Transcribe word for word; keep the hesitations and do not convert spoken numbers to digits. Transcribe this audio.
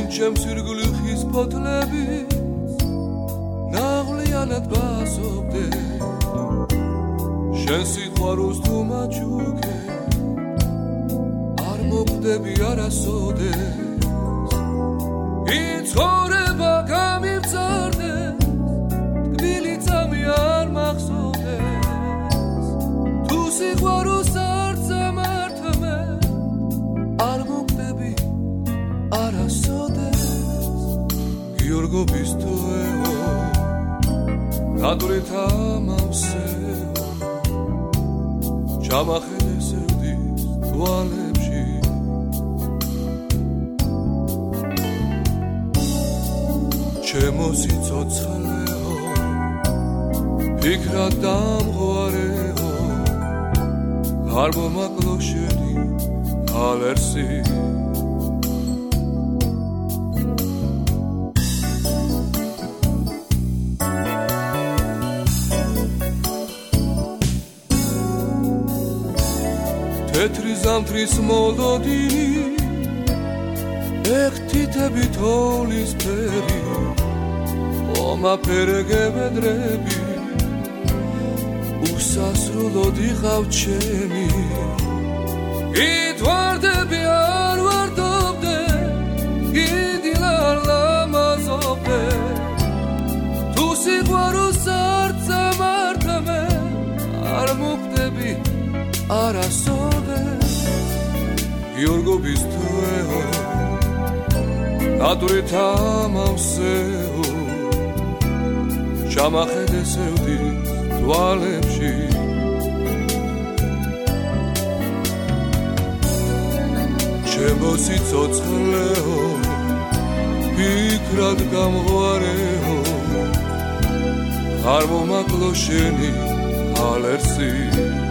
ჩემს ირგვლივ ხის ფოთლები ნაღვლიანად ბაზობდე შენ სიყვარულს თუ მაჩუქე არ მოკვდები არასოდეს იცხოვრება გამივწარდეს თბილი წამი არ მახსოვდეს თუ სიყვარულს არ წამართმე არ მოკვდები არასოდეს გიორგო ბისტოეო ნადვრით ამავსეო ჩამახედე სევდის თვალებში ჩემო სიცოცხლეო ფიქრად დამღვარეო არ მომაკლო შენი ალერსი თეთრი ზამთრის მოლოდი ეხთითები თოვლის ფერი ომაფერგებედრები უსასრულოდ იყავ ჩემი გითვარდები არ ვარდობდე გიდილ არ ლამაზობდე თუ სიყვარულს არ წამართმე არ მოკვდები არასოდეს გიორგო ბისტოეო ნადვრით ამავსეო ჩამახედე სევდის თვალებში ჩემო სიცოცხლეო ფიქრად გამღვარეო არ მომაკლო შენი ალერსი